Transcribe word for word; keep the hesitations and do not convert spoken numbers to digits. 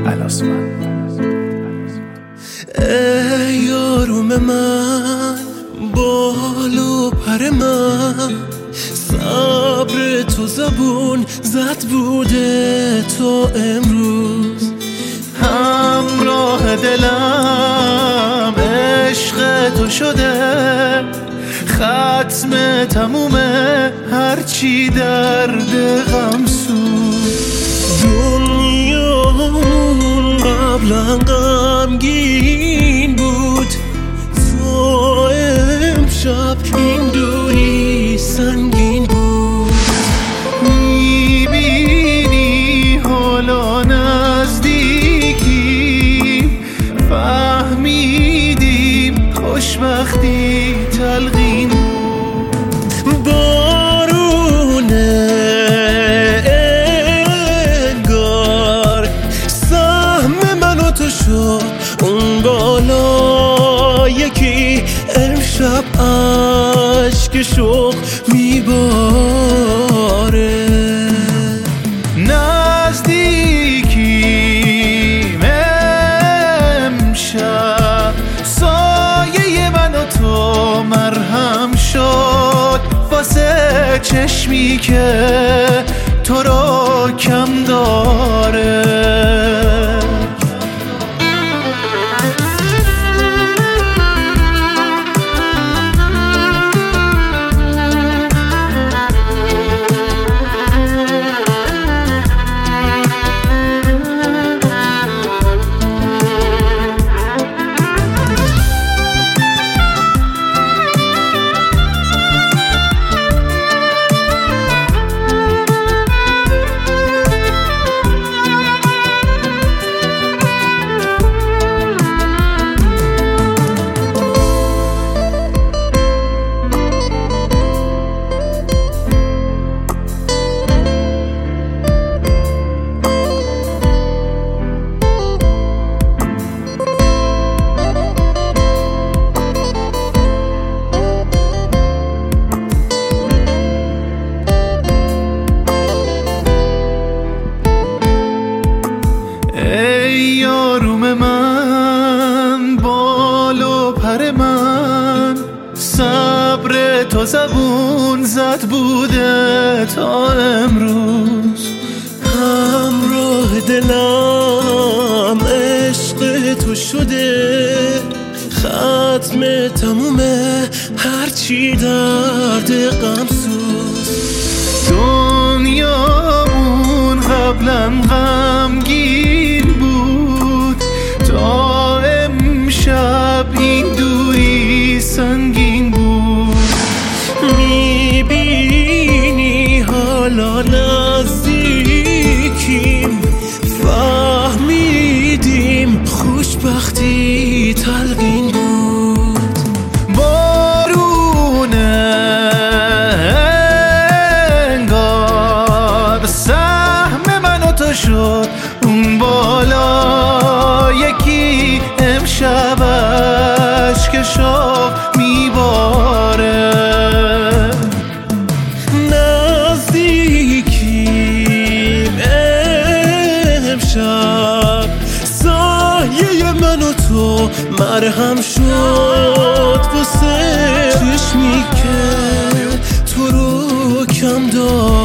ای یارم من، بال و پر من، صبر تو زبون زد بوده تا امروز. همراه دلم عشق تو شده، ختم تموم هرچی درد غم سوز. دنیامون قبلا غمگین بود، تو امشب این دوری سنگین بود. میبینی حالا نزدیکی، فهمیدیم خوشبختی تلقین بود. بارونه انگار سهم من و تو شد اون بالا یکی، امشب عشق شوق میباره. نزدیکیم امشب، سایه من و تو مرهم شد واسه چشمی که تو رو کم داره. یارم من، بال و پر من، صبر تو زبون زد بوده تا امروز. همراه دلم عشق تو شده، ختم تموم هرچی درد غم سوز. دنیامون قبلا غمگین بود، تا امشب این دوری سنگین بود. میبینی حالا نزدیکیم، فهمیدیم خوشبختی تلقین بود. بارونه انگار سهم من و تو شد اون بالا یکی، امشب عشق شوق میباره. نزدیکیم امشب، سایه من و تو مرهم شد واسه چشمی که تو رو کم داره.